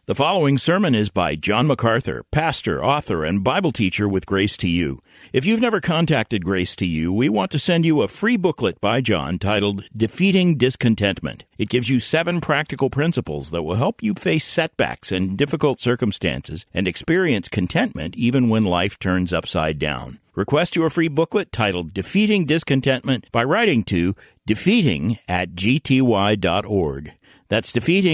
The following sermon is by John MacArthur, pastor, author, and Bible teacher with Grace to You. If you've never contacted Grace to You, we want to send you a free booklet by John titled Defeating Discontentment. It gives you 7 practical principles that will help you face setbacks and difficult circumstances and experience contentment even when life turns upside down. Request your free booklet titled Defeating Discontentment by writing to defeating@gty.org. That's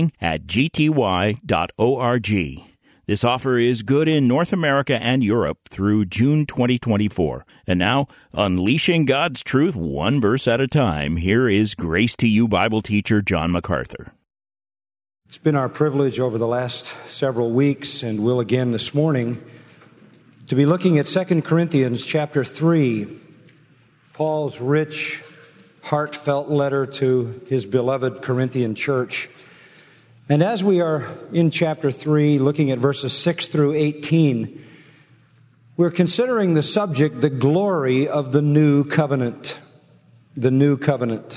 defeating@gty.org. This offer is good in North America and Europe through June 2024. And now, unleashing God's truth one verse at a time, here is Grace to You Bible teacher John MacArthur. It's been our privilege over the last several weeks, and will again this morning, to be looking at 2 Corinthians chapter 3, Paul's rich, heartfelt letter to his beloved Corinthian church. And as we are in chapter 3, looking at verses 6 through 18, we're considering the subject, the glory of the new covenant. The new covenant.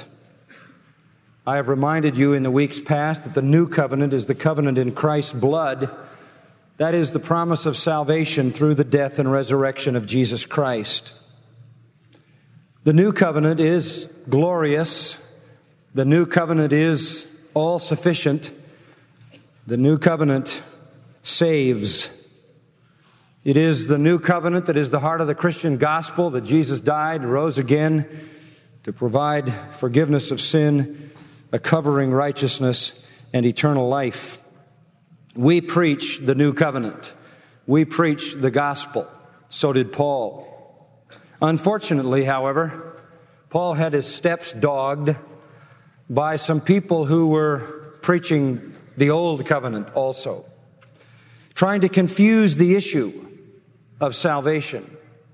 I have reminded you in the weeks past that the new covenant is the covenant in Christ's blood. That is the promise of salvation through the death and resurrection of Jesus Christ. The new covenant is glorious. The new covenant is all-sufficient. The new covenant saves. It is the new covenant that is the heart of the Christian gospel, that Jesus died, rose again to provide forgiveness of sin, a covering righteousness, and eternal life. We preach the new covenant. We preach the gospel. So did Paul. Unfortunately, however, Paul had his steps dogged by some people who were preaching the old covenant also, trying to confuse the issue of salvation.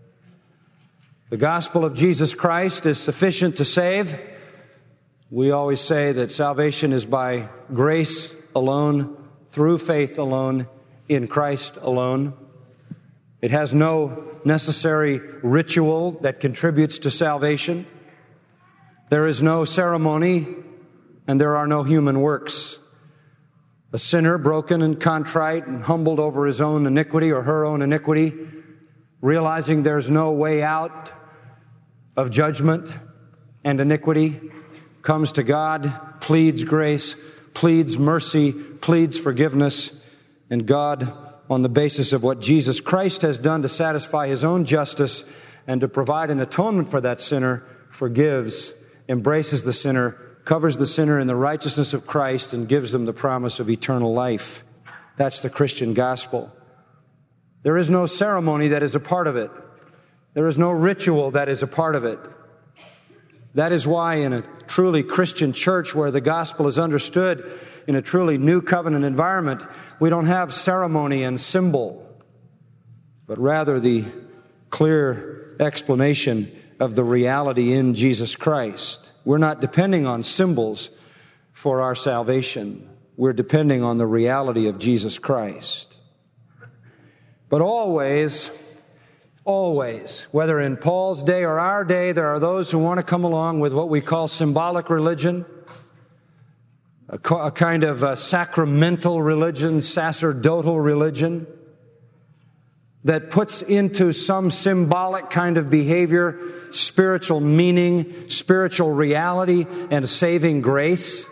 The gospel of Jesus Christ is sufficient to save. We always say that salvation is by grace alone, through faith alone, in Christ alone. It has no necessary ritual that contributes to salvation. There is no ceremony, and there are no human works. A sinner, broken and contrite and humbled over his own iniquity or her own iniquity, realizing there's no way out of judgment and iniquity, comes to God, pleads grace, pleads mercy, pleads forgiveness, and God, on the basis of what Jesus Christ has done to satisfy His own justice and to provide an atonement for that sinner, forgives, embraces the sinner, covers the sinner in the righteousness of Christ, and gives them the promise of eternal life. That's the Christian gospel. There is no ceremony that is a part of it. There is no ritual that is a part of it. That is why in a truly Christian church where the gospel is understood in a truly new covenant environment, we don't have ceremony and symbol, but rather the clear explanation of the reality in Jesus Christ. We're not depending on symbols for our salvation. We're depending on the reality of Jesus Christ. But always, whether in Paul's day or our day, there are those who want to come along with what we call symbolic religion, a kind of sacramental religion, sacerdotal religion, that puts into some symbolic kind of behavior spiritual meaning, spiritual reality, and saving grace.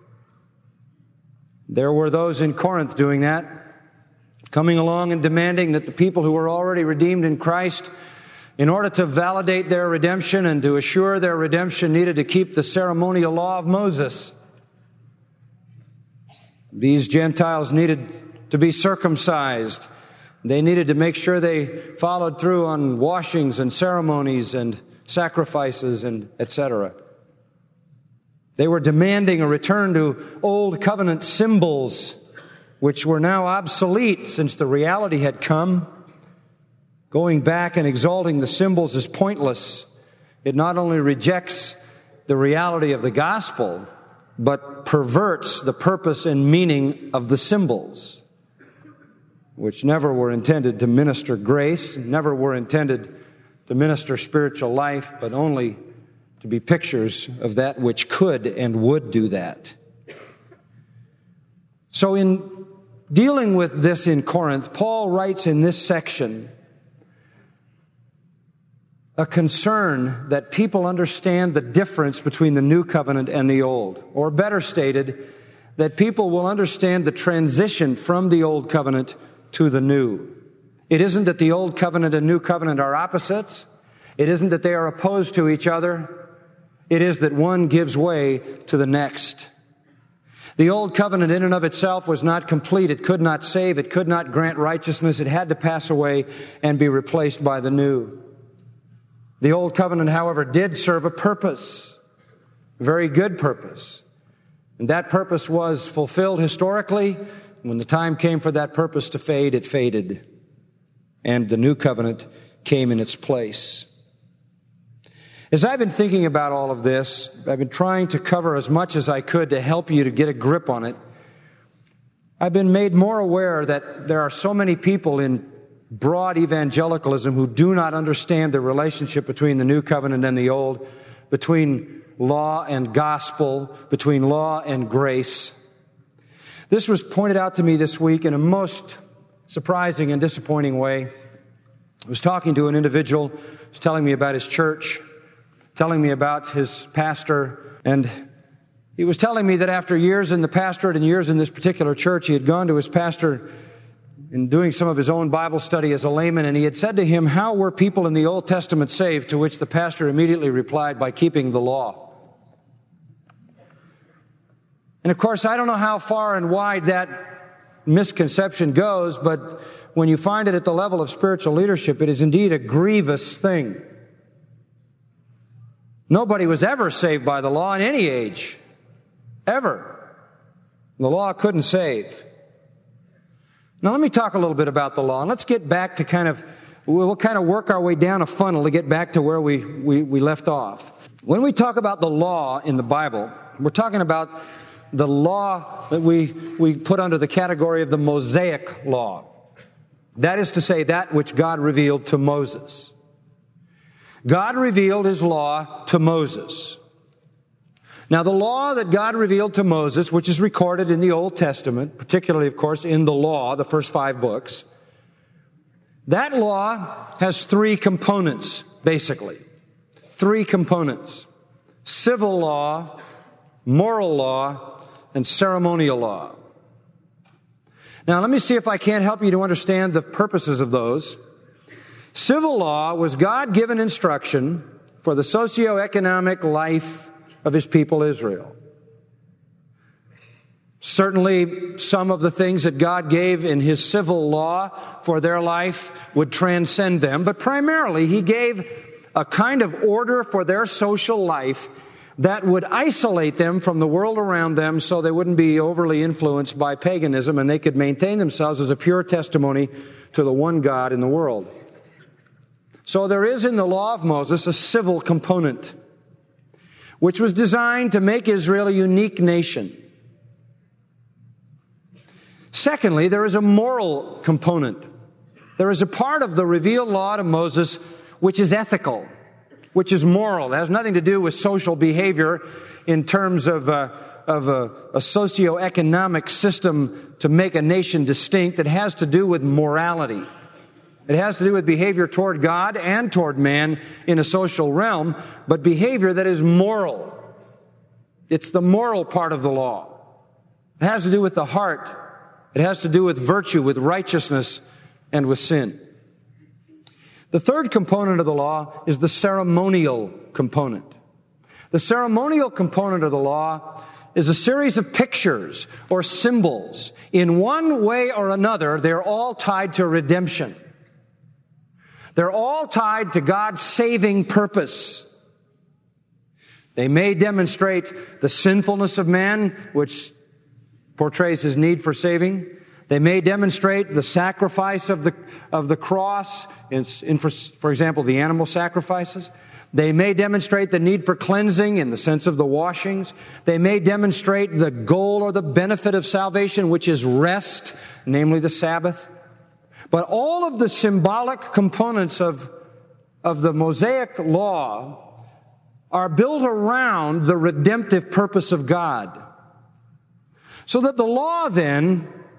There were those in Corinth doing that, coming along and demanding that the people who were already redeemed in Christ, in order to validate their redemption and to assure their redemption, needed to keep the ceremonial law of Moses. These Gentiles needed to be circumcised. They needed to make sure they followed through on washings and ceremonies and sacrifices and etc. They were demanding a return to old covenant symbols, which were now obsolete since the reality had come. Going back and exalting the symbols is pointless. It not only rejects the reality of the gospel, but perverts the purpose and meaning of the symbols, which never were intended to minister grace, never were intended to minister spiritual life, but only to be pictures of that which could and would do that. So in dealing with this in Corinth, Paul writes in this section a concern that people understand the difference between the new covenant and the old. Or better stated, that people will understand the transition from the old covenant to the new. It isn't that the old covenant and new covenant are opposites. It isn't that they are opposed to each other. It is that one gives way to the next. The old covenant in and of itself was not complete. It could not save. It could not grant righteousness. It had to pass away and be replaced by the new. The old covenant, however, did serve a purpose, a very good purpose. And that purpose was fulfilled historically. When the time came for that purpose to fade, it faded. And the new covenant came in its place. As I've been thinking about all of this, I've been trying to cover as much as I could to help you to get a grip on it. I've been made more aware that there are so many people in broad evangelicalism who do not understand the relationship between the new covenant and the old, between law and gospel, between law and grace. This was pointed out to me this week in a most surprising and disappointing way. I was talking to an individual who was telling me about his church, telling me about his pastor, and he was telling me that after years in the pastorate and years in this particular church, he had gone to his pastor in doing some of his own Bible study as a layman, and he had said to him, "How were people in the Old Testament saved?" To which the pastor immediately replied, "By keeping the law." And of course, I don't know how far and wide that misconception goes, but when you find it at the level of spiritual leadership, it is indeed a grievous thing. Nobody was ever saved by the law in any age. Ever. The law couldn't save. Now let me talk a little bit about the law, and let's get back to we'll work our way down a funnel to get back to where we left off. When we talk about the law in the Bible, we're talking about the law that we put under the category of the Mosaic law. That is to say, that which God revealed to Moses. God revealed His law to Moses. Now, the law that God revealed to Moses, which is recorded in the Old Testament, particularly, of course, in the law, the first 5 books, that law has 3 components, basically. 3 components: civil law, moral law, and ceremonial law. Now, let me see if I can't help you to understand the purposes of those. Civil law was God-given instruction for the socioeconomic life of His people Israel. Certainly, some of the things that God gave in His civil law for their life would transcend them, but primarily He gave a kind of order for their social life that would isolate them from the world around them so they wouldn't be overly influenced by paganism and they could maintain themselves as a pure testimony to the one God in the world. So there is in the law of Moses a civil component, which was designed to make Israel a unique nation. Secondly, there is a moral component. There is a part of the revealed law to Moses which is ethical, which is moral. It has nothing to do with social behavior in terms of a socioeconomic system to make a nation distinct. It has to do with morality. It has to do with behavior toward God and toward man in a social realm, but behavior that is moral. It's the moral part of the law. It has to do with the heart. It has to do with virtue, with righteousness, and with sin. The third component of the law is the ceremonial component. The ceremonial component of the law is a series of pictures or symbols. In one way or another, they're all tied to redemption. They're all tied to God's saving purpose. They may demonstrate the sinfulness of man, which portrays his need for saving. They may demonstrate the sacrifice of the cross, for example, the animal sacrifices. They may demonstrate the need for cleansing in the sense of the washings. They may demonstrate the goal or the benefit of salvation, which is rest, namely the Sabbath. But all of the symbolic components of the Mosaic law are built around the redemptive purpose of God. So that the law then,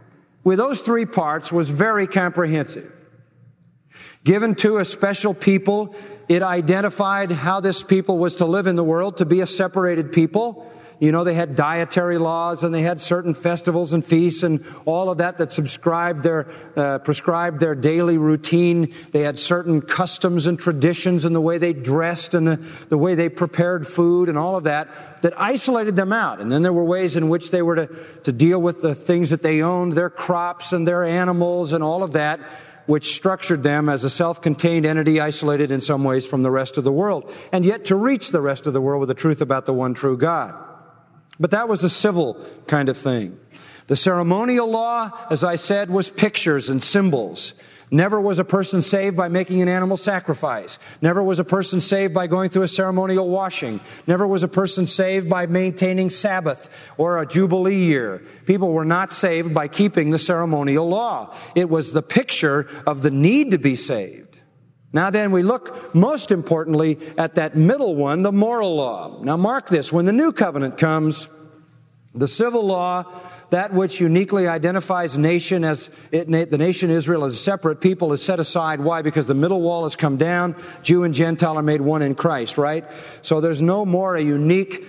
with those three parts was very comprehensive. Given to a special people, it identified how this people was to live in the world, to be a separated people. You know, they had dietary laws and they had certain festivals and feasts and all of that prescribed their daily routine. They had certain customs and traditions in the way they dressed and the way they prepared food and all of that isolated them out. And then there were ways in which they were to deal with the things that they owned, their crops and their animals and all of that, which structured them as a self-contained entity, isolated in some ways from the rest of the world, and yet to reach the rest of the world with the truth about the one true God. But that was a civil kind of thing. The ceremonial law, as I said, was pictures and symbols. Never was a person saved by making an animal sacrifice. Never was a person saved by going through a ceremonial washing. Never was a person saved by maintaining Sabbath or a Jubilee year. People were not saved by keeping the ceremonial law. It was the picture of the need to be saved. Now then, we look most importantly at that middle one, the moral law. Now mark this, when the new covenant comes, the civil law, that which uniquely identifies the nation Israel as a separate people, is set aside. Why? Because the middle wall has come down. Jew and Gentile are made one in Christ, right? So there's no more a unique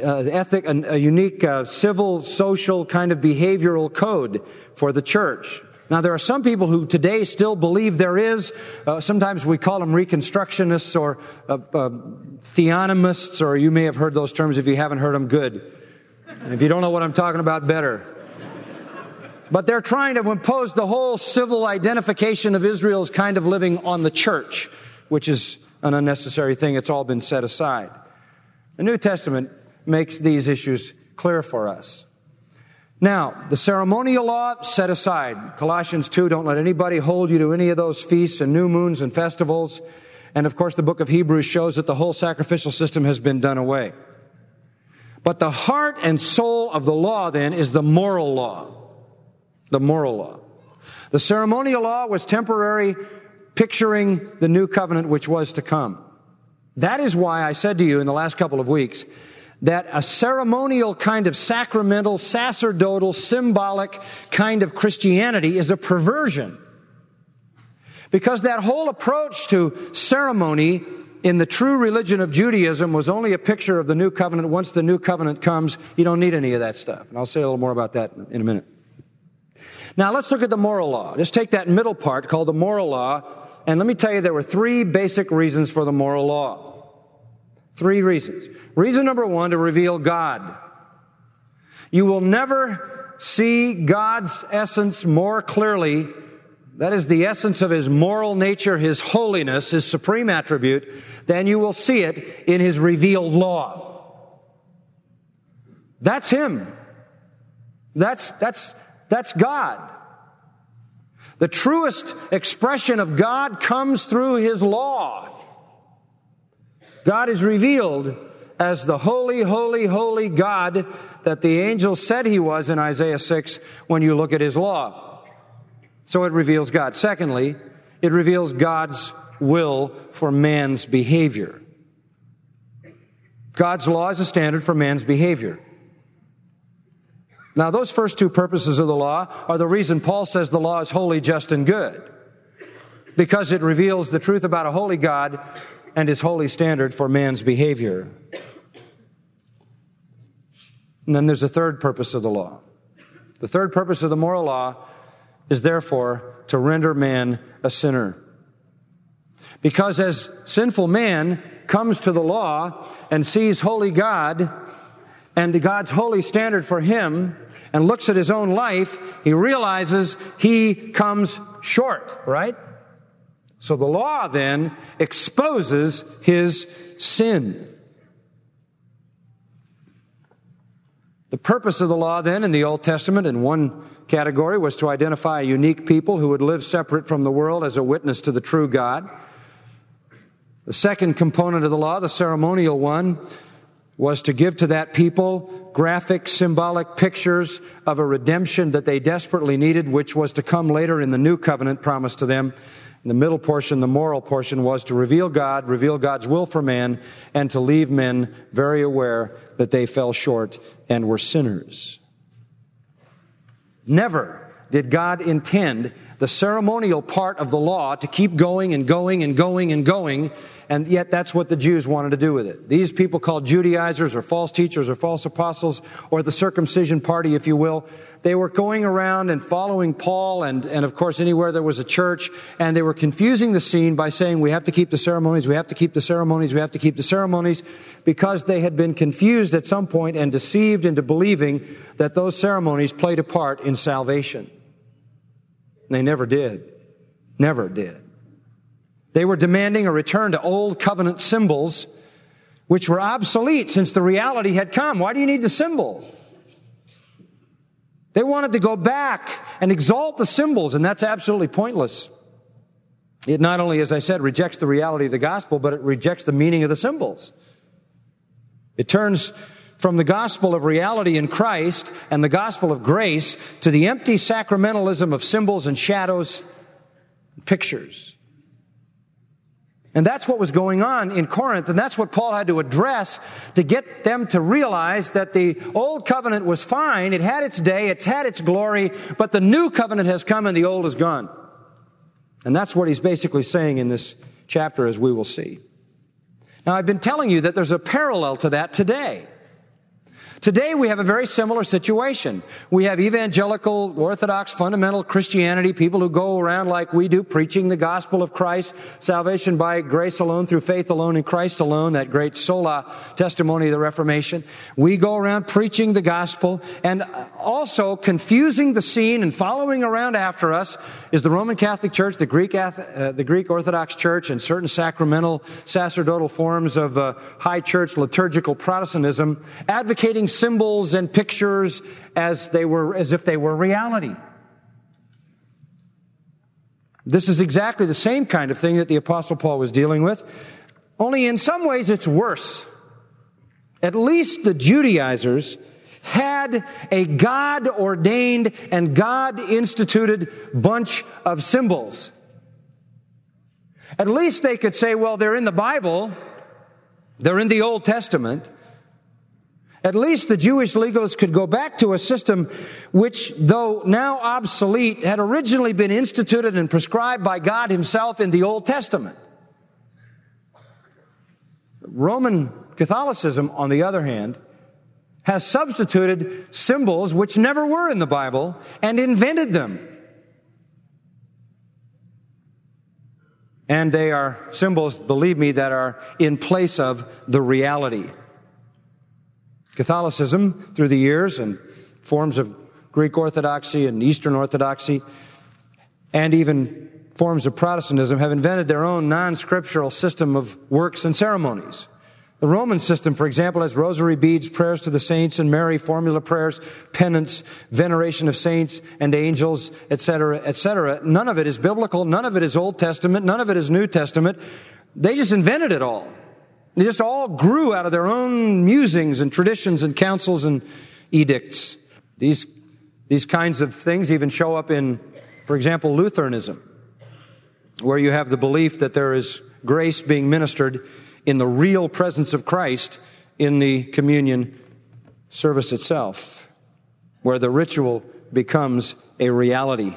civil, social kind of behavioral code for the church. Now, there are some people who today still believe there is. Sometimes we call them Reconstructionists or Theonomists, or you may have heard those terms. If you haven't heard them, good. And if you don't know what I'm talking about, better. But they're trying to impose the whole civil identification of Israel's kind of living on the church, which is an unnecessary thing. It's all been set aside. The New Testament makes these issues clear for us. Now, the ceremonial law set aside. Colossians 2, don't let anybody hold you to any of those feasts and new moons and festivals. And of course, the book of Hebrews shows that the whole sacrificial system has been done away. But the heart and soul of the law then is the moral law. The moral law. The ceremonial law was temporary, picturing the new covenant which was to come. That is why I said to you in the last couple of weeks that a ceremonial kind of sacramental, sacerdotal, symbolic kind of Christianity is a perversion. Because that whole approach to ceremony in the true religion of Judaism was only a picture of the new covenant. Once the new covenant comes, you don't need any of that stuff. And I'll say a little more about that in a minute. Now let's look at the moral law. Just take that middle part called the moral law, and let me tell you there were three basic reasons for the moral law. Three reasons. Reason number one, to reveal God. You will never see God's essence more clearly. That is the essence of His moral nature, His holiness, His supreme attribute, than you will see it in His revealed law. That's Him. That's God. The truest expression of God comes through His law. God is revealed as the holy, holy, holy God that the angel said He was in Isaiah 6 when you look at His law. So it reveals God. Secondly, it reveals God's will for man's behavior. God's law is a standard for man's behavior. Now, those first two purposes of the law are the reason Paul says the law is holy, just, and good. Because it reveals the truth about a holy God and His holy standard for man's behavior. And then there's a third purpose of the law. The third purpose of the moral law is therefore to render man a sinner. Because as sinful man comes to the law and sees holy God and God's holy standard for him and looks at his own life, he realizes he comes short, right? So the law then exposes his sin. The purpose of the law then in the Old Testament in one category was to identify a unique people who would live separate from the world as a witness to the true God. The second component of the law, the ceremonial one, was to give to that people graphic, symbolic pictures of a redemption that they desperately needed, which was to come later in the new covenant promised to them. In the middle portion, the moral portion, was to reveal God, reveal God's will for man, and to leave men very aware that they fell short and were sinners. Never did God intend the ceremonial part of the law to keep going and going and going and going, and yet that's what the Jews wanted to do with it. These people called Judaizers or false teachers or false apostles or the circumcision party, if you will, they were going around and following Paul and of course anywhere there was a church, and they were confusing the scene by saying we have to keep the ceremonies, we have to keep the ceremonies, we have to keep the ceremonies, because they had been confused at some point and deceived into believing that those ceremonies played a part in salvation. They never did. Never did. They were demanding a return to old covenant symbols, which were obsolete since the reality had come. Why do you need the symbol? They wanted to go back and exalt the symbols, and that's absolutely pointless. It not only, as I said, rejects the reality of the gospel, but it rejects the meaning of the symbols. It turns from the gospel of reality in Christ and the gospel of grace to the empty sacramentalism of symbols and shadows and pictures. And that's what was going on in Corinth, and that's what Paul had to address to get them to realize that the old covenant was fine, it had its day, it's had its glory, but the new covenant has come and the old is gone. And that's what he's basically saying in this chapter, as we will see. Now, I've been telling you that there's a parallel to that today. Today we have a very similar situation. We have evangelical, Orthodox, fundamental Christianity, people who go around like we do, preaching the gospel of Christ, salvation by grace alone, through faith alone, in Christ alone, that great sola testimony of the Reformation. We go around preaching the gospel, and also confusing the scene and following around after us is the Roman Catholic Church, the Greek Orthodox Church, and certain sacramental, sacerdotal forms of high church liturgical Protestantism, advocating symbols and pictures as if they were reality. This is exactly the same kind of thing that the Apostle Paul was dealing with, only in some ways it's worse. At least the Judaizers had a God-ordained and God-instituted bunch of symbols. At least they could say, well, they're in the Bible, they're in the Old Testament. At least the Jewish legalists could go back to a system which, though now obsolete, had originally been instituted and prescribed by God Himself in the Old Testament. Roman Catholicism, on the other hand, has substituted symbols which never were in the Bible and invented them. And they are symbols, believe me, that are in place of the reality. Catholicism, through the years, and forms of Greek Orthodoxy and Eastern Orthodoxy, and even forms of Protestantism, have invented their own non-scriptural system of works and ceremonies. The Roman system, for example, has rosary beads, prayers to the saints and Mary, formula prayers, penance, veneration of saints and angels, etc., etc. None of it is biblical. None of it is Old Testament. None of it is New Testament. They just invented it all. They just all grew out of their own musings and traditions and councils and edicts. These kinds of things even show up in, for example, Lutheranism, where you have the belief that there is grace being ministered in the real presence of Christ in the communion service itself, where the ritual becomes a reality.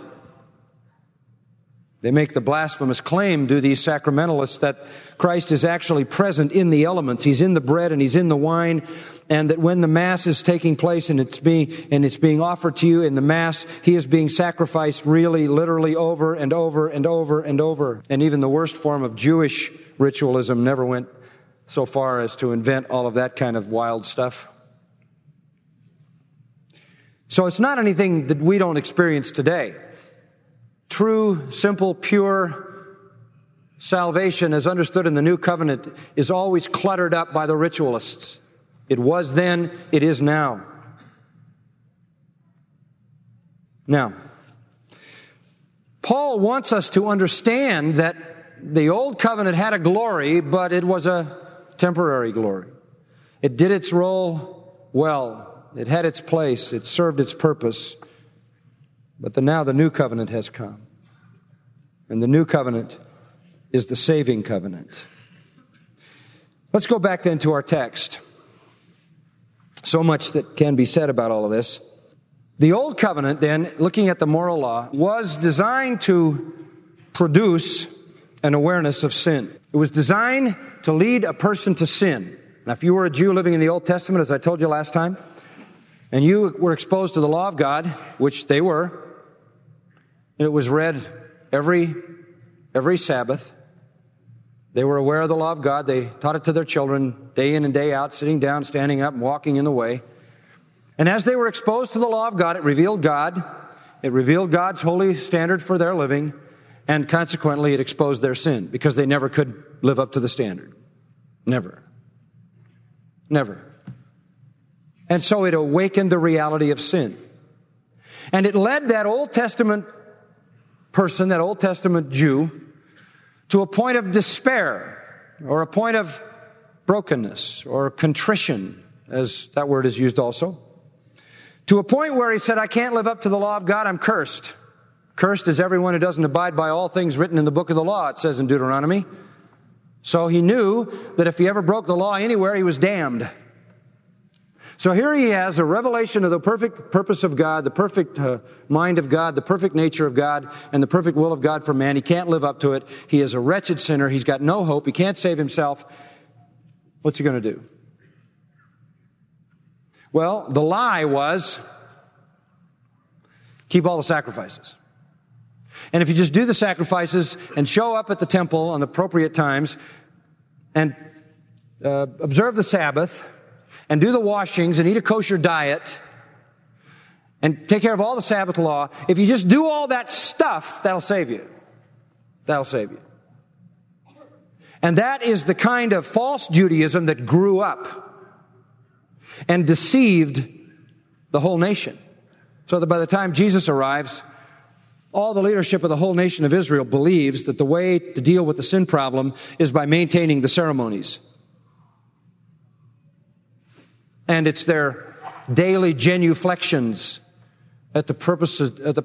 They make the blasphemous claim, do these sacramentalists, that Christ is actually present in the elements. He's in the bread and He's in the wine, and that when the Mass is taking place and it's being offered to you in the Mass, He is being sacrificed really, literally over and over and over and over. And even the worst form of Jewish ritualism never went so far as to invent all of that kind of wild stuff. So it's not anything that we don't experience today. True, simple, pure salvation, as understood in the New Covenant, is always cluttered up by the ritualists. It was then, it is now. Now, Paul wants us to understand that the Old Covenant had a glory, but it was a temporary glory. It did its role well. It had its place. It served its purpose. But now the New Covenant has come. And the New Covenant is the saving covenant. Let's go back then to our text. So much that can be said about all of this. The Old Covenant, then, looking at the moral law, was designed to produce an awareness of sin. It was designed to lead a person to sin. Now, if you were a Jew living in the Old Testament, as I told you last time, and you were exposed to the law of God, which they were, it was read every Sabbath. They were aware of the law of God. They taught it to their children day in and day out, sitting down, standing up, and walking in the way. And as they were exposed to the law of God, it revealed God. It revealed God's holy standard for their living, and consequently it exposed their sin, because they never could live up to the standard. Never. Never. And so it awakened the reality of sin. And it led that Old Testament person, that Old Testament Jew, to a point of despair, or a point of brokenness, or contrition, as that word is used also. To a point where he said, I can't live up to the law of God, I'm cursed. Cursed is everyone who doesn't abide by all things written in the book of the law, it says in Deuteronomy. So he knew that if he ever broke the law anywhere, he was damned. So here he has a revelation of the perfect purpose of God, the perfect mind of God, the perfect nature of God, and the perfect will of God for man. He can't live up to it. He is a wretched sinner. He's got no hope. He can't save himself. What's he going to do? Well, the lie was, keep all the sacrifices. And if you just do the sacrifices and show up at the temple on the appropriate times and observe the Sabbath and do the washings and eat a kosher diet and take care of all the Sabbath law, if you just do all that stuff, that'll save you. That'll save you. And that is the kind of false Judaism that grew up and deceived the whole nation. So that by the time Jesus arrives, all the leadership of the whole nation of Israel believes that the way to deal with the sin problem is by maintaining the ceremonies. And it's their daily genuflections for the purpose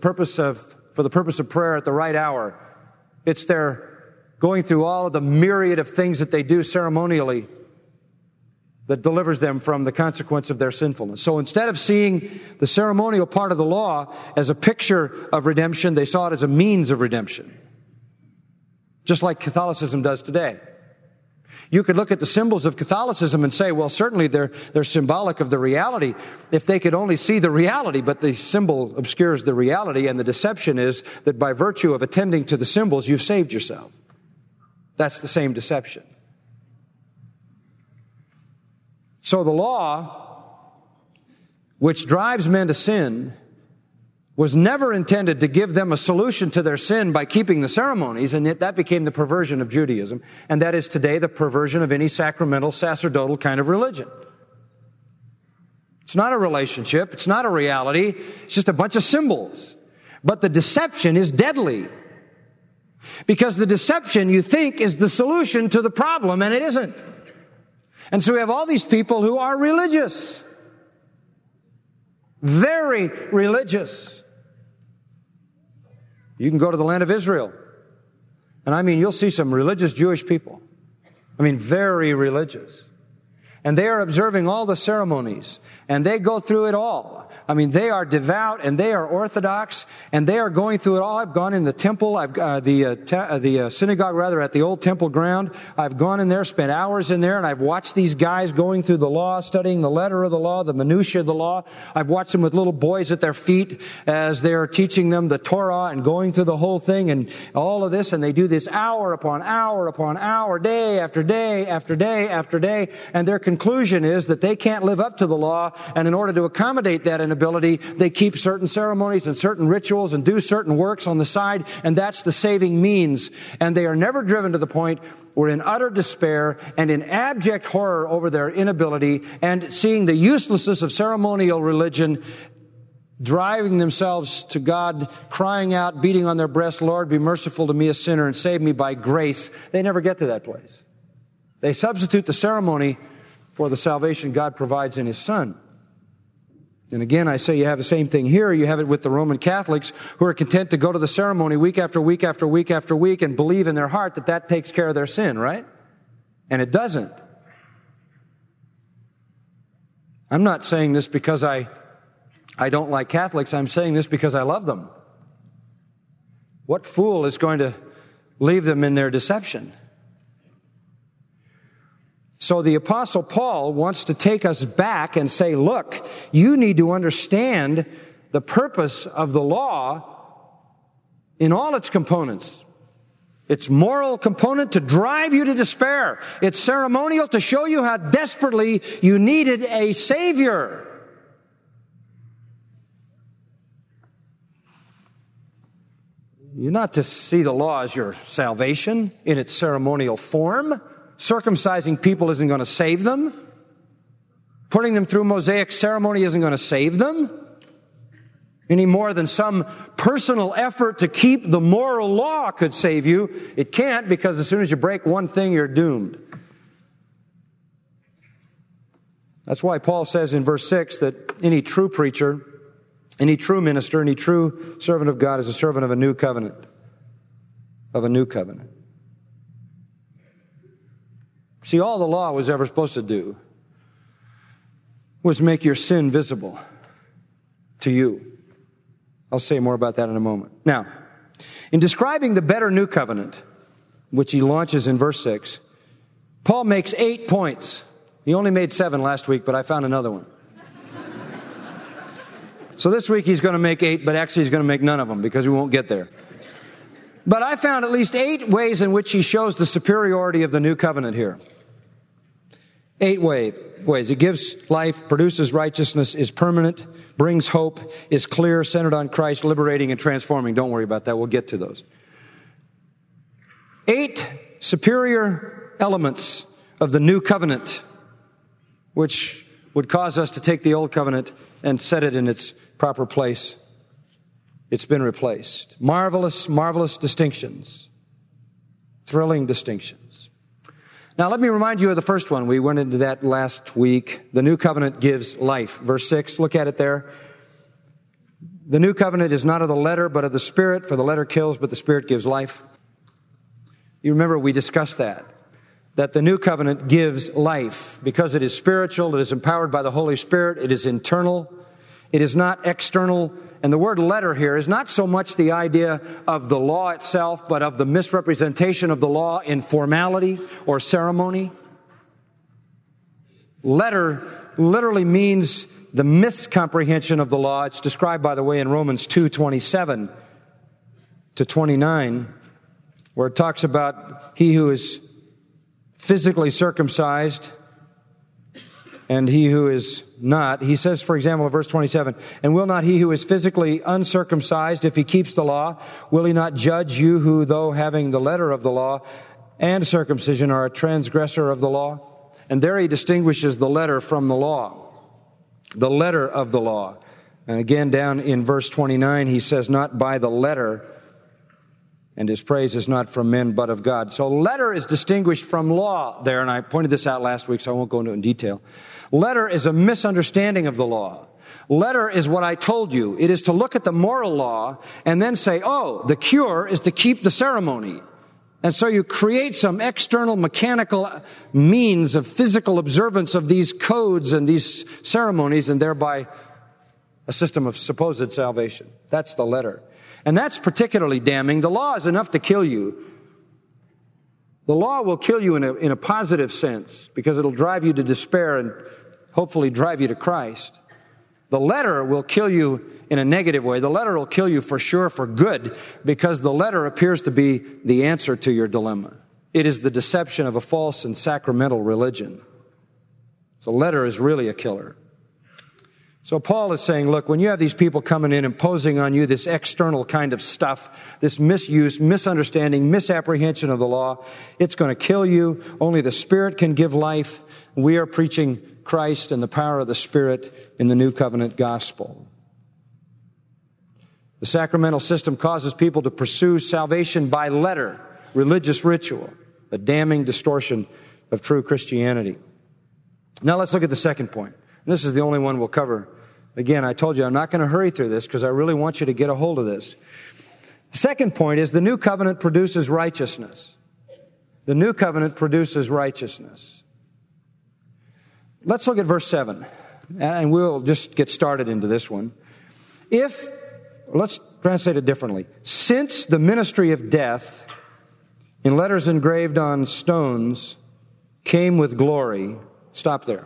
of prayer at the right hour. It's their going through all of the myriad of things that they do ceremonially that delivers them from the consequence of their sinfulness. So instead of seeing the ceremonial part of the law as a picture of redemption, they saw it as a means of redemption. Just like Catholicism does today. You could look at the symbols of Catholicism and say, well, certainly they're symbolic of the reality if they could only see the reality, but the symbol obscures the reality, and the deception is that by virtue of attending to the symbols, you've saved yourself. That's the same deception. So the law, which drives men to sin, was never intended to give them a solution to their sin by keeping the ceremonies, and yet that became the perversion of Judaism, and that is today the perversion of any sacramental, sacerdotal kind of religion. It's not a relationship, it's not a reality, it's just a bunch of symbols. But the deception is deadly. Because the deception you think is the solution to the problem, and it isn't. And so we have all these people who are religious. Very religious. You can go to the land of Israel. And I mean, you'll see some religious Jewish people. I mean, very religious. And they are observing all the ceremonies. And they go through it all. I mean, they are devout and they are orthodox and they are going through it all. I've gone in the temple, the synagogue rather, at the old temple ground. I've gone in there, spent hours in there, and I've watched these guys going through the law, studying the letter of the law, the minutiae of the law. I've watched them with little boys at their feet as they are teaching them the Torah and going through the whole thing and all of this. And they do this hour upon hour upon hour, day after day after day after day. And their conclusion is that they can't live up to the law, and in order to accommodate that inability, they keep certain ceremonies and certain rituals and do certain works on the side, and that's the saving means. And they are never driven to the point where in utter despair and in abject horror over their inability and seeing the uselessness of ceremonial religion, driving themselves to God, crying out, beating on their breast, Lord, be merciful to me, a sinner, and save me by grace. They never get to that place. They substitute the ceremony for the salvation God provides in His Son. And again, I say you have the same thing here. You have it with the Roman Catholics who are content to go to the ceremony week after week after week after week and believe in their heart that that takes care of their sin, right? And it doesn't. I'm not saying this because I I don't like Catholics. I'm saying this because I love them. What fool is going to leave them in their deception? So the Apostle Paul wants to take us back and say, look, you need to understand the purpose of the law in all its components. Its moral component to drive you to despair. Its ceremonial to show you how desperately you needed a Savior. You're not to see the law as your salvation in its ceremonial form. Circumcising people isn't going to save them. Putting them through Mosaic ceremony isn't going to save them. Any more than some personal effort to keep the moral law could save you. It can't, because as soon as you break one thing, you're doomed. That's why Paul says in verse 6 that any true preacher, any true minister, any true servant of God is a servant of a new covenant. Of a new covenant. See, all the law was ever supposed to do was make your sin visible to you. I'll say more about that in a moment. Now, in describing the better new covenant, which he launches in verse 6, Paul makes 8 points. He only made 7 last week, but I found another one. So this week he's going to make 8, but actually he's going to make none of them because we won't get there. But I found at least 8 ways in which he shows the superiority of the new covenant here. 8 ways. It gives life, produces righteousness, is permanent, brings hope, is clear, centered on Christ, liberating and transforming. Don't worry about that. We'll get to those. 8 superior elements of the new covenant, which would cause us to take the old covenant and set it in its proper place. It's been replaced. Marvelous, marvelous distinctions. Thrilling distinctions. Now, let me remind you of the first one. We went into that last week. The new covenant gives life. Verse 6, look at it there. The new covenant is not of the letter, but of the Spirit, for the letter kills, but the Spirit gives life. You remember we discussed that the new covenant gives life because it is spiritual, it is empowered by the Holy Spirit, it is internal, it is not external. And the word letter here is not so much the idea of the law itself, but of the misrepresentation of the law in formality or ceremony. Letter literally means the miscomprehension of the law. It's described, by the way, in Romans 2:27 to 29, where it talks about he who is physically circumcised and he who is not. He says, for example, in verse 27, and will not he who is physically uncircumcised, if he keeps the law, will he not judge you who, though having the letter of the law and circumcision, are a transgressor of the law? And there he distinguishes the letter from the law. The letter of the law. And again, down in verse 29, he says, not by the letter, and his praise is not from men, but of God. So letter is distinguished from law there, and I pointed this out last week, so I won't go into it in detail. Letter is a misunderstanding of the law. Letter is what I told you. It is to look at the moral law and then say, oh, the cure is to keep the ceremony. And so you create some external mechanical means of physical observance of these codes and these ceremonies, and thereby a system of supposed salvation. That's the letter. And that's particularly damning. The law is enough to kill you. The law will kill you in a positive sense because it'll drive you to despair and hopefully drive you to Christ. The letter will kill you in a negative way. The letter will kill you for sure for good because the letter appears to be the answer to your dilemma. It is the deception of a false and sacramental religion. So letter is really a killer. So Paul is saying, look, when you have these people coming in imposing on you this external kind of stuff, this misuse, misunderstanding, misapprehension of the law, it's going to kill you. Only the Spirit can give life. We are preaching Christ and the power of the Spirit in the new covenant gospel. The sacramental system causes people to pursue salvation by letter, religious ritual, a damning distortion of true Christianity. Now let's look at the second point. And this is the only one we'll cover. Again, I told you I'm not going to hurry through this because I really want you to get a hold of this. The second point is the new covenant produces righteousness. The new covenant produces righteousness. Let's look at verse 7, and we'll just get started into this one. Let's translate it differently. Since the ministry of death, in letters engraved on stones, came with glory. Stop there.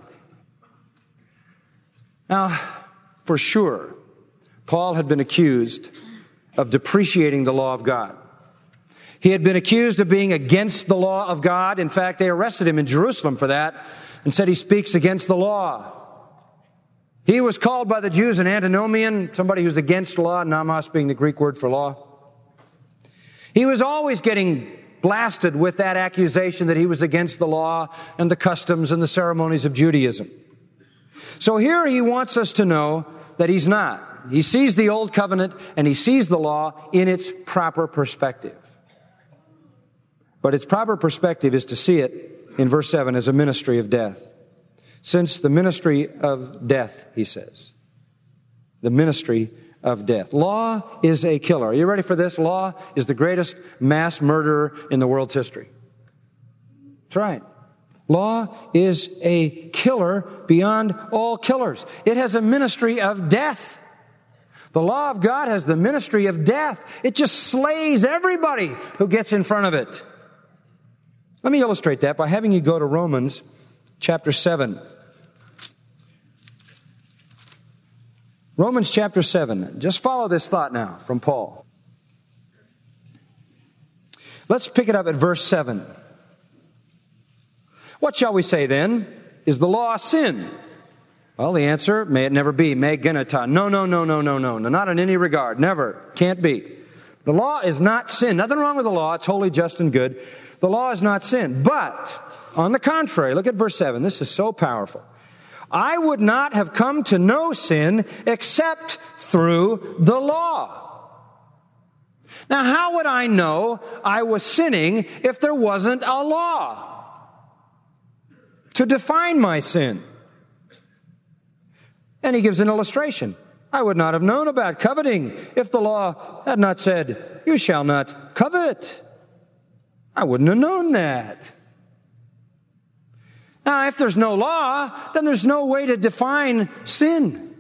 Now, for sure, Paul had been accused of depreciating the law of God. He had been accused of being against the law of God. In fact, they arrested him in Jerusalem for that and said he speaks against the law. He was called by the Jews an antinomian, somebody who's against law, nomos being the Greek word for law. He was always getting blasted with that accusation that he was against the law and the customs and the ceremonies of Judaism. So here he wants us to know that he's not. He sees the old covenant and he sees the law in its proper perspective. But its proper perspective is to see it in verse 7 as a ministry of death. Since the ministry of death, he says. The ministry of death. Law is a killer. Are you ready for this? Law is the greatest mass murderer in the world's history. That's right. Law is a killer beyond all killers. It has a ministry of death. The law of God has the ministry of death. It just slays everybody who gets in front of it. Let me illustrate that by having you go to Romans chapter 7. Romans chapter 7. Just follow this thought now from Paul. Let's pick it up at verse 7. What shall we say then? Is the law sin? Well, the answer, may it never be. Me geneta. No, not in any regard. Never. Can't be. The law is not sin. Nothing wrong with the law. It's holy, just, and good. The law is not sin. But, on the contrary, look at verse 7. This is so powerful. I would not have come to know sin except through the law. Now, how would I know I was sinning if there wasn't a law to define my sin? And he gives an illustration. I would not have known about coveting if the law had not said, you shall not covet. I wouldn't have known that. Now, if there's no law, then there's no way to define sin.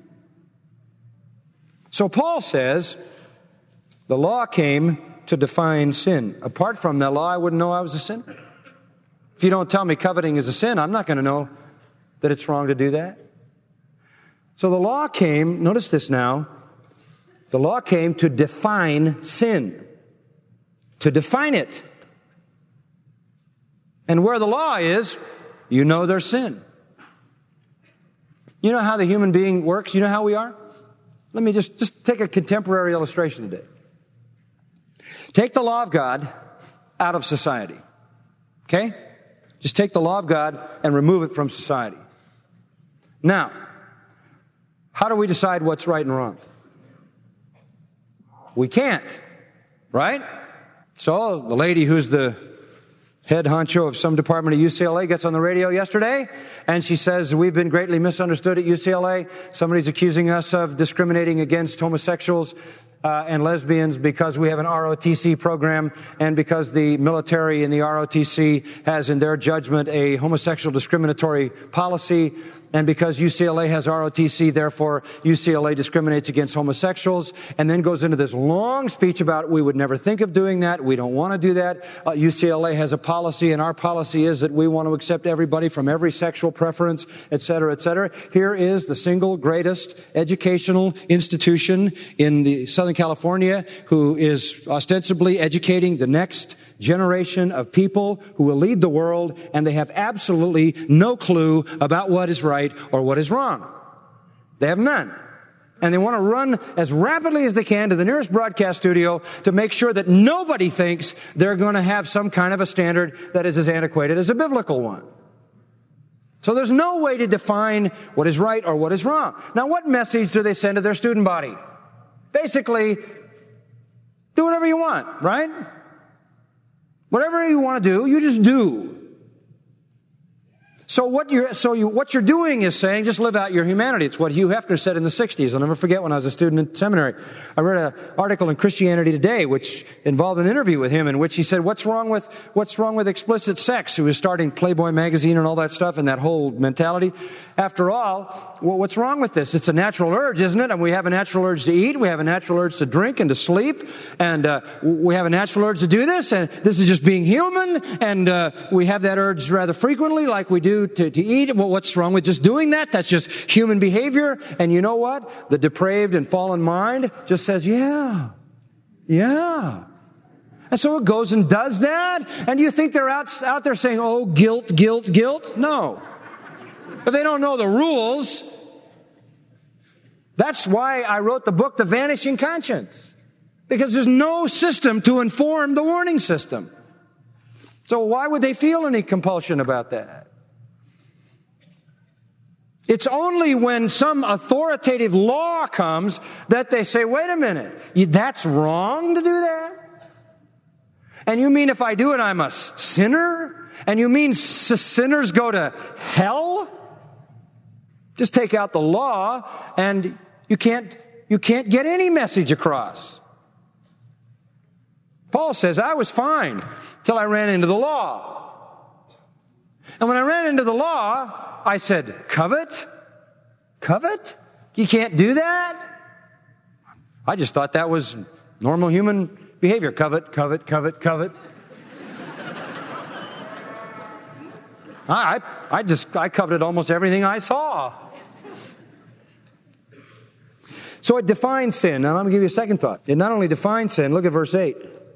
So Paul says, the law came to define sin. Apart from that law, I wouldn't know I was a sinner. If you don't tell me coveting is a sin, I'm not going to know that it's wrong to do that. So the law came, notice this now, the law came to define sin. To define it. And where the law is, you know there's sin. You know how the human being works? You know how we are? Let me just take a contemporary illustration today. Take the law of God out of society. Okay? Just take the law of God and remove it from society. Now, how do we decide what's right and wrong? We can't, right? So the lady who's the head honcho of some department of UCLA gets on the radio yesterday, and she says, we've been greatly misunderstood at UCLA. Somebody's accusing us of discriminating against homosexuals and lesbians because we have an ROTC program and because the military in the ROTC has, in their judgment, a homosexual discriminatory policy. And because UCLA has ROTC, therefore UCLA discriminates against homosexuals, and then goes into this long speech about we would never think of doing that, we don't want to do that. UCLA has a policy, and our policy is that we want to accept everybody from every sexual preference, et cetera, et cetera. Here is the single greatest educational institution in the Southern California who is ostensibly educating the next generation of people who will lead the world, and they have absolutely no clue about what is right or what is wrong. They have none. And they want to run as rapidly as they can to the nearest broadcast studio to make sure that nobody thinks they're going to have some kind of a standard that is as antiquated as a biblical one. So there's no way to define what is right or what is wrong. Now, what message do they send to their student body? Basically, do whatever you want, right? Whatever you want to do, you just do. So what you're doing is saying, just live out your humanity. It's what Hugh Hefner said in the 60s. I'll never forget when I was a student in seminary. I read an article in Christianity Today, which involved an interview with him, in which he said, what's wrong with explicit sex? He was starting Playboy magazine and all that stuff and that whole mentality. After all, what's wrong with this? It's a natural urge, isn't it? And we have a natural urge to eat. We have a natural urge to drink and to sleep. And we have a natural urge to do this. And this is just being human. And we have that urge rather frequently, like we do to eat. Well, what's wrong with just doing that? That's just human behavior. And you know what? The depraved and fallen mind just says, yeah. And so it goes and does that. And do you think they're out there saying, oh, guilt, guilt, guilt? No. But they don't know the rules. That's why I wrote the book, The Vanishing Conscience. Because there's no system to inform the warning system. So why would they feel any compulsion about that? It's only when some authoritative law comes that they say, wait a minute, that's wrong to do that? And you mean if I do it, I'm a sinner? And you mean sinners go to hell? Just take out the law and you can't get any message across. Paul says, I was fine till I ran into the law. And when I ran into the law, I said, covet? Covet? You can't do that? I just thought that was normal human behavior. Covet, covet, covet, covet. I coveted almost everything I saw. So it defines sin. Now I'm going to give you a second thought. It not only defines sin, look at verse 8.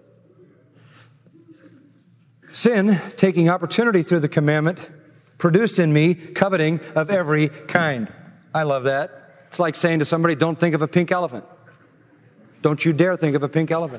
Sin, taking opportunity through the commandment, produced in me coveting of every kind. I love that. It's like saying to somebody, don't think of a pink elephant. Don't you dare think of a pink elephant.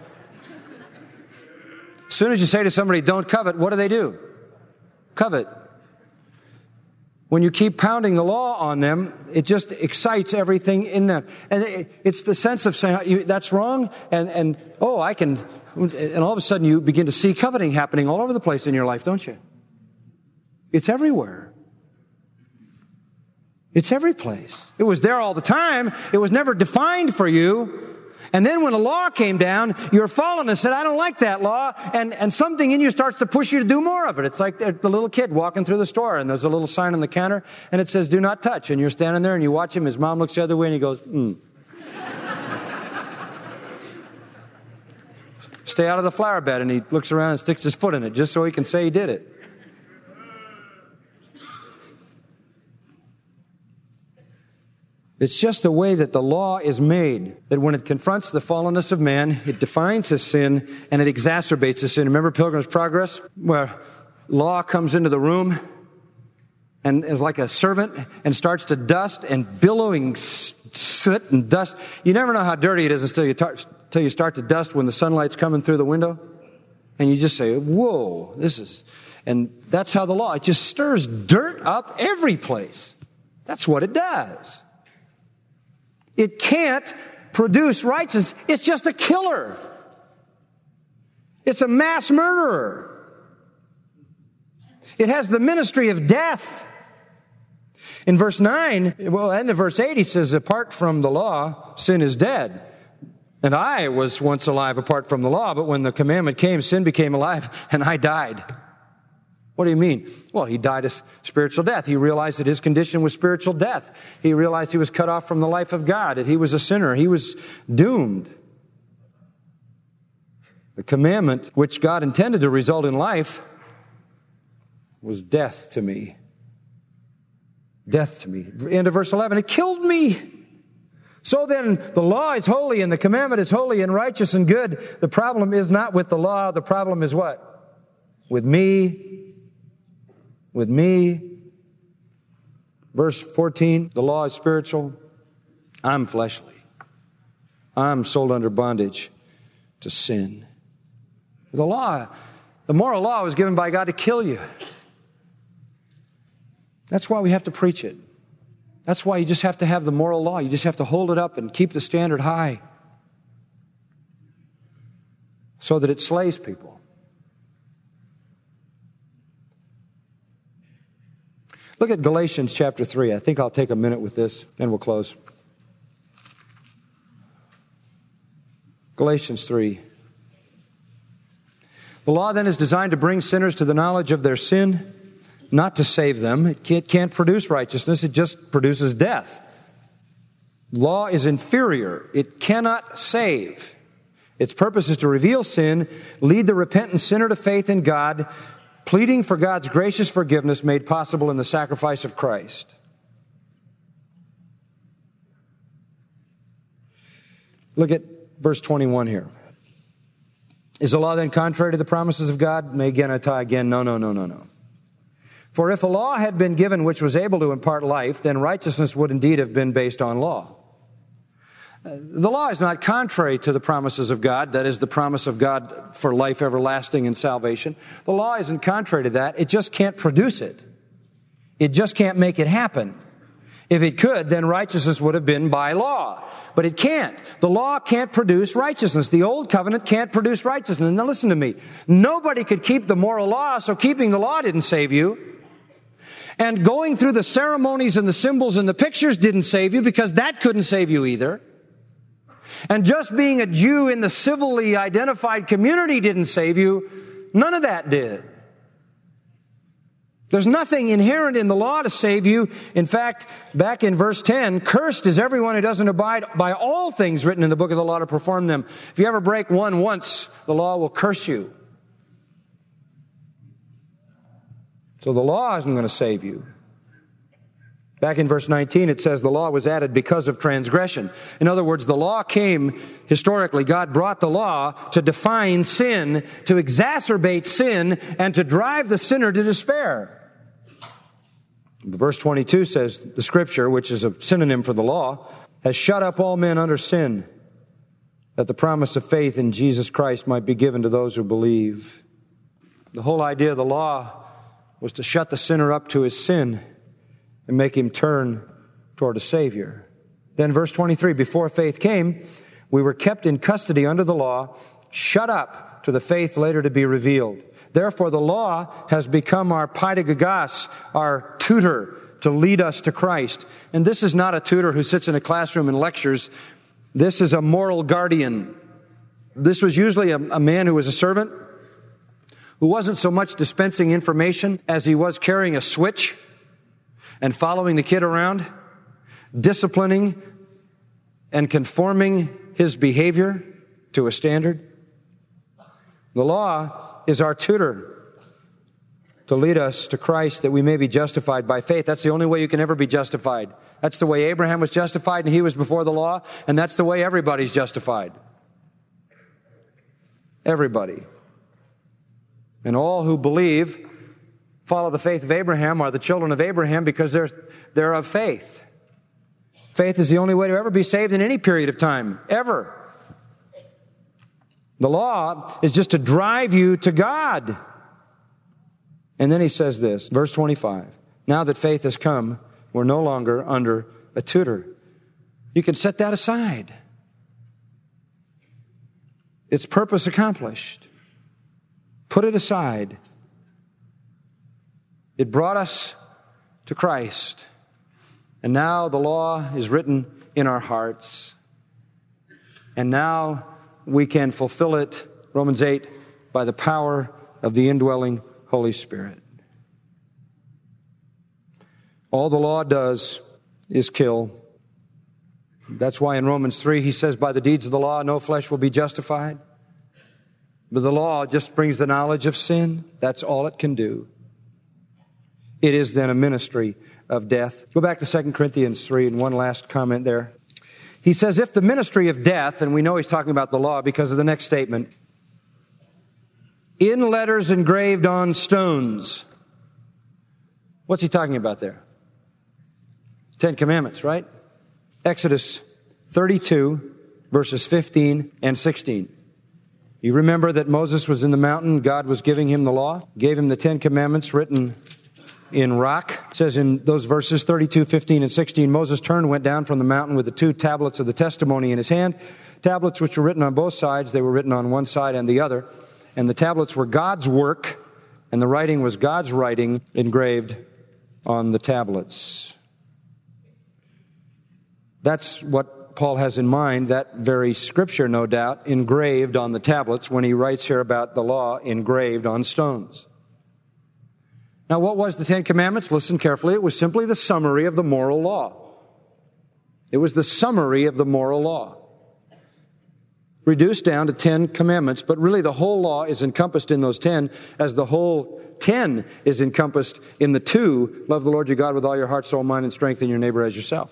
As soon as you say to somebody, don't covet, what do? Covet. When you keep pounding the law on them, it just excites everything in them. And it's the sense of saying, that's wrong, and all of a sudden you begin to see coveting happening all over the place in your life, don't you? It's everywhere. It's every place. It was there all the time. It was never defined for you. And then when a law came down, you're fallen and said, I don't like that law. And something in you starts to push you to do more of it. It's like the little kid walking through the store and there's a little sign on the counter and it says, do not touch. And you're standing there and you watch him. His mom looks the other way and he goes, Stay out of the flower bed. And he looks around and sticks his foot in it just so he can say he did it. It's just the way that the law is made, that when it confronts the fallenness of man, it defines his sin and it exacerbates his sin. Remember Pilgrim's Progress, where law comes into the room and is like a servant and starts to dust and billowing soot and dust. You never know how dirty it is until you start to dust when the sunlight's coming through the window. And you just say, whoa, and that's how the law, it just stirs dirt up every place. That's what it does. It can't produce righteousness. It's just a killer. It's a mass murderer. It has the ministry of death. In verse 9, and in verse 8, he says, apart from the law, sin is dead. And I was once alive apart from the law, but when the commandment came, sin became alive, and I died. What do you mean? Well, he died a spiritual death. He realized that his condition was spiritual death. He realized he was cut off from the life of God, that he was a sinner. He was doomed. The commandment which God intended to result in life was death to me. Death to me. End of verse 11. It killed me. So then, the law is holy and the commandment is holy and righteous and good. The problem is not with the law. The problem is what? With me. With me. Verse 14, the law is spiritual. I'm fleshly. I'm sold under bondage to sin. The moral law was given by God to kill you. That's why we have to preach it. That's why you just have to have the moral law. You just have to hold it up and keep the standard high so that it slays people. Look at Galatians chapter 3. I think I'll take a minute with this, and we'll close. Galatians 3. The law then is designed to bring sinners to the knowledge of their sin, not to save them. It can't produce righteousness. It just produces death. Law is inferior. It cannot save. Its purpose is to reveal sin, lead the repentant sinner to faith in God, pleading for God's gracious forgiveness made possible in the sacrifice of Christ. Look at verse 21 here. Is the law then contrary to the promises of God? Again, no. For if a law had been given which was able to impart life, then righteousness would indeed have been based on law. The law is not contrary to the promises of God, that is the promise of God for life everlasting and salvation. The law isn't contrary to that. It just can't produce it. It just can't make it happen. If it could, then righteousness would have been by law. But it can't. The law can't produce righteousness. The old covenant can't produce righteousness. Now listen to me. Nobody could keep the moral law, so keeping the law didn't save you. And going through the ceremonies and the symbols and the pictures didn't save you, because that couldn't save you either. And just being a Jew in the civilly identified community didn't save you. None of that did. There's nothing inherent in the law to save you. In fact, back in verse 10, cursed is everyone who doesn't abide by all things written in the book of the law to perform them. If you ever break one once, the law will curse you. So the law isn't going to save you. Back in verse 19, it says the law was added because of transgression. In other words, the law came historically. God brought the law to define sin, to exacerbate sin, and to drive the sinner to despair. Verse 22 says the Scripture, which is a synonym for the law, has shut up all men under sin, that the promise of faith in Jesus Christ might be given to those who believe. The whole idea of the law was to shut the sinner up to his sin and make him turn toward a Savior. Then verse 23, before faith came, we were kept in custody under the law, shut up to the faith later to be revealed. Therefore, the law has become our paidagogos, our tutor to lead us to Christ. And this is not a tutor who sits in a classroom and lectures. This is a moral guardian. This was usually a man who was a servant, who wasn't so much dispensing information as he was carrying a switch and following the kid around, disciplining and conforming his behavior to a standard. The law is our tutor to lead us to Christ that we may be justified by faith. That's the only way you can ever be justified. That's the way Abraham was justified, and he was before the law, and that's the way everybody's justified. Everybody. And all who believe, follow the faith of Abraham, are the children of Abraham because they're of faith. Faith is the only way to ever be saved in any period of time, ever. The law is just to drive you to God. And then he says this, verse 25, now that faith has come, we're no longer under a tutor. You can set that aside. Its purpose accomplished. Put it aside. It brought us to Christ. And now the law is written in our hearts. And now we can fulfill it, Romans 8, by the power of the indwelling Holy Spirit. All the law does is kill. That's why in Romans 3 he says, by the deeds of the law no flesh will be justified. But the law just brings the knowledge of sin. That's all it can do. It is then a ministry of death. Go back to 2 Corinthians 3 and one last comment there. He says, if the ministry of death, and we know he's talking about the law because of the next statement, in letters engraved on stones. What's he talking about there? 10 Commandments, right? Exodus 32, verses 15 and 16. You remember that Moses was in the mountain, God was giving him the law, gave him the 10 Commandments written in rock. It says in those verses 32, 15, and 16, Moses turned and went down from the mountain with the 2 tablets of the testimony in his hand. Tablets which were written on both sides, they were written on one side and the other. And the tablets were God's work, and the writing was God's writing engraved on the tablets. That's what Paul has in mind, that very scripture, no doubt, engraved on the tablets when he writes here about the law engraved on stones. Now, what was the Ten Commandments? Listen carefully. It was simply the summary of the moral law. It was the summary of the moral law, reduced down to 10 commandments, but really the whole law is encompassed in those 10, as the whole 10 is encompassed in the 2, love the Lord your God with all your heart, soul, mind, and strength, and your neighbor as yourself.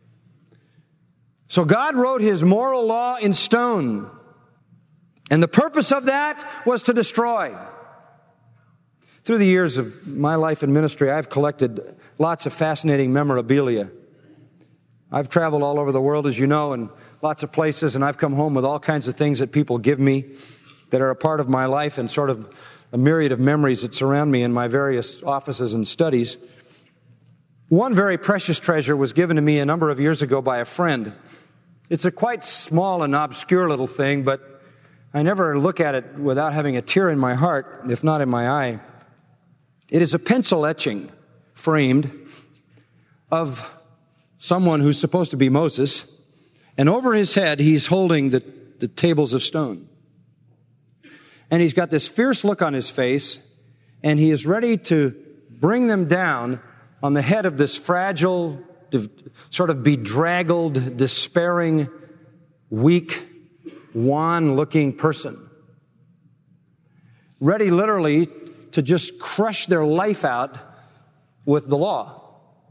So God wrote His moral law in stone, and the purpose of that was to destroy. Through the years of my life in ministry, I've collected lots of fascinating memorabilia. I've traveled all over the world, as you know, and lots of places, and I've come home with all kinds of things that people give me that are a part of my life and sort of a myriad of memories that surround me in my various offices and studies. One very precious treasure was given to me a number of years ago by a friend. It's a quite small and obscure little thing, but I never look at it without having a tear in my heart, if not in my eye. It is a pencil etching framed of someone who's supposed to be Moses, and over his head he's holding the tables of stone. And he's got this fierce look on his face, and he is ready to bring them down on the head of this fragile, sort of bedraggled, despairing, weak, wan-looking person. Ready literally to just crush their life out with the law.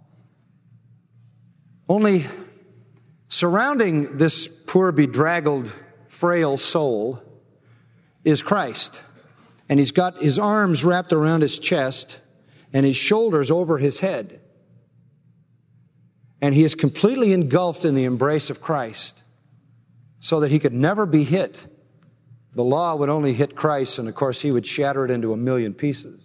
Only surrounding this poor, bedraggled, frail soul is Christ. And he's got his arms wrapped around his chest and his shoulders over his head. And he is completely engulfed in the embrace of Christ so that he could never be hit. The law would only hit Christ, and of course he would shatter it into a million pieces.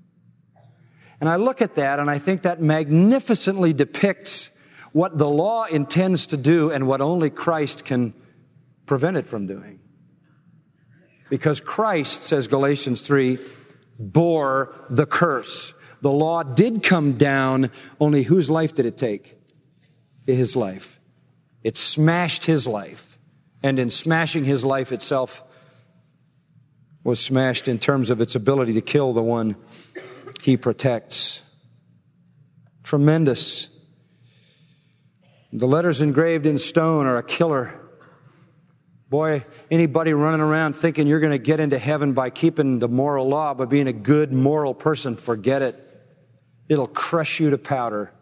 And I look at that and I think that magnificently depicts what the law intends to do and what only Christ can prevent it from doing. Because Christ, says Galatians 3, bore the curse. The law did come down, only whose life did it take? His life. It smashed his life. And in smashing his life itself was smashed in terms of its ability to kill the one he protects. Tremendous. The letters engraved in stone are a killer. Boy, anybody running around thinking you're going to get into heaven by keeping the moral law, by being a good moral person, forget it. It'll crush you to powder.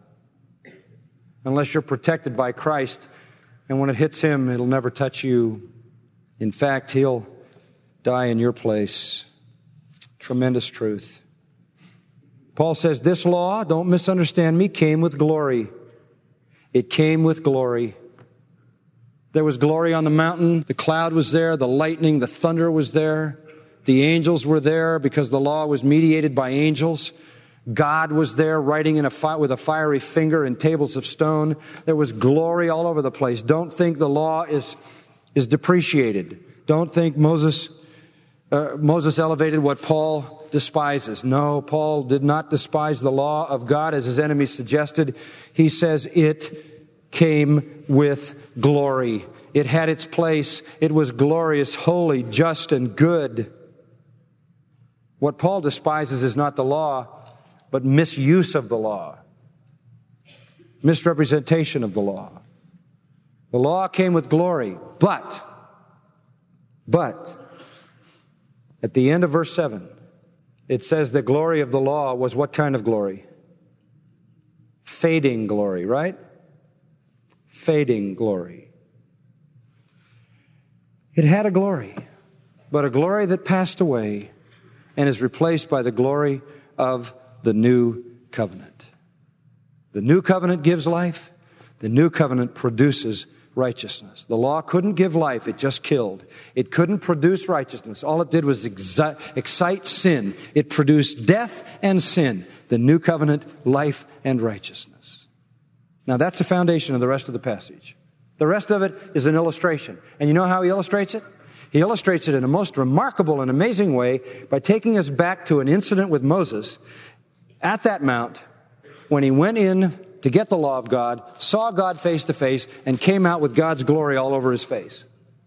Unless you're protected by Christ, and when it hits him, it'll never touch you. In fact, he'll die in your place. Tremendous truth. Paul says, this law, don't misunderstand me, came with glory. It came with glory. There was glory on the mountain. The cloud was there. The lightning, the thunder was there. The angels were there because the law was mediated by angels. God was there writing with a fiery finger in tables of stone. There was glory all over the place. Don't think the law is depreciated. Don't think Moses elevated what Paul despises. No, Paul did not despise the law of God as his enemies suggested. He says it came with glory. It had its place. It was glorious, holy, just, and good. What Paul despises is not the law, but misuse of the law, misrepresentation of the law. The law came with glory, but at the end of verse 7, it says the glory of the law was what kind of glory? Fading glory, right? Fading glory. It had a glory, but a glory that passed away and is replaced by the glory of the new covenant. The new covenant gives life. The new covenant produces righteousness. The law couldn't give life. It just killed. It couldn't produce righteousness. All it did was excite sin. It produced death and sin. The new covenant, life and righteousness. Now that's the foundation of the rest of the passage. The rest of it is an illustration. And you know how he illustrates it? He illustrates it in a most remarkable and amazing way by taking us back to an incident with Moses at that mount when he went in to get the law of God, saw God face to face, and came out with God's glory all over his face.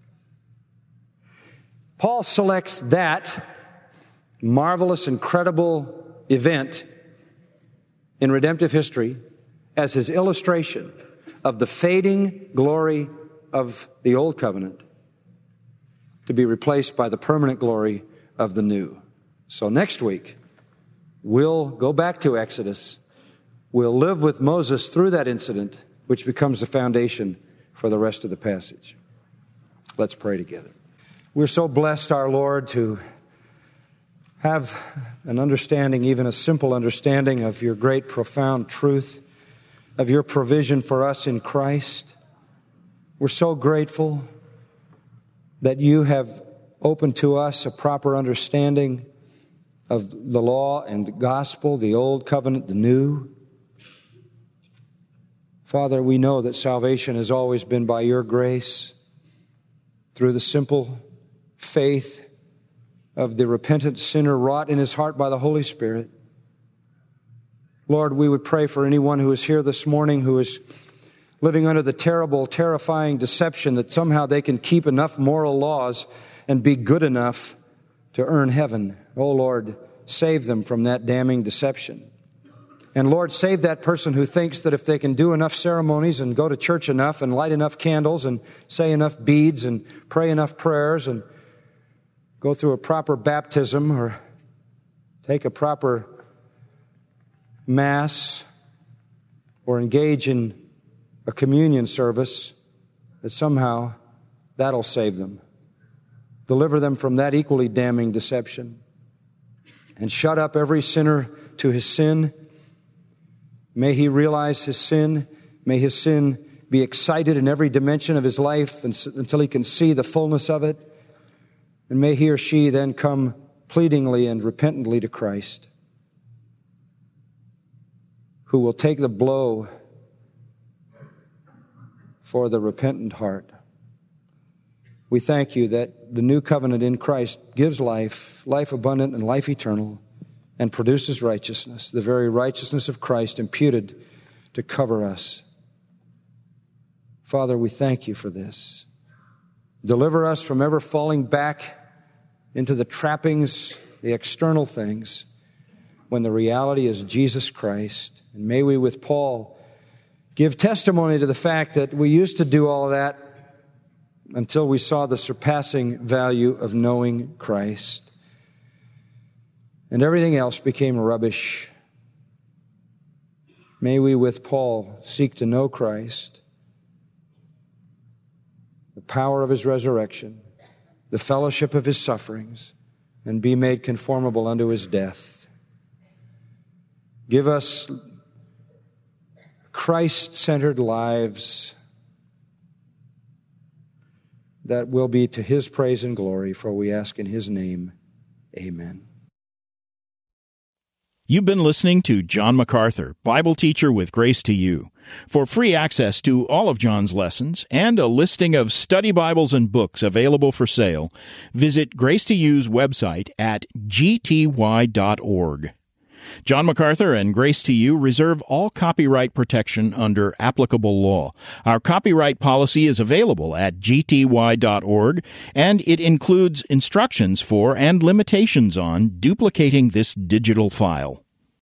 Paul selects that marvelous, incredible event in redemptive history as his illustration of the fading glory of the old covenant to be replaced by the permanent glory of the new. So next week, we'll go back to Exodus. We'll live with Moses through that incident, which becomes the foundation for the rest of the passage. Let's pray together. We're so blessed, our Lord, to have an understanding, even a simple understanding of your great, profound truth, of your provision for us in Christ. We're so grateful that you have opened to us a proper understanding of the law and the gospel, the old covenant, the new. Father, we know that salvation has always been by your grace through the simple faith of the repentant sinner wrought in his heart by the Holy Spirit. Lord, we would pray for anyone who is here this morning who is living under the terrible, terrifying deception that somehow they can keep enough moral laws and be good enough to earn heaven. Oh, Lord, save them from that damning deception. And Lord, save that person who thinks that if they can do enough ceremonies and go to church enough and light enough candles and say enough beads and pray enough prayers and go through a proper baptism or take a proper Mass or engage in a communion service, that somehow that'll save them. Deliver them from that equally damning deception. And shut up every sinner to his sin. May he realize his sin. May his sin be excited in every dimension of his life until he can see the fullness of it. And may he or she then come pleadingly and repentantly to Christ, who will take the blow for the repentant heart. We thank you that the new covenant in Christ gives life, life abundant and life eternal, and produces righteousness, the very righteousness of Christ imputed to cover us. Father, we thank you for this. Deliver us from ever falling back into the trappings, the external things, when the reality is Jesus Christ. And may we, with Paul, give testimony to the fact that we used to do all of that until we saw the surpassing value of knowing Christ. And everything else became rubbish. May we, with Paul, seek to know Christ, the power of his resurrection, the fellowship of his sufferings, and be made conformable unto his death. Give us Christ-centered lives that will be to his praise and glory, for we ask in his name. Amen. You've been listening to John MacArthur, Bible teacher with Grace to You. For free access to all of John's lessons and a listing of study Bibles and books available for sale, visit Grace to You's website at gty.org. John MacArthur and Grace to You reserve all copyright protection under applicable law. Our copyright policy is available at gty.org, and it includes instructions for and limitations on duplicating this digital file.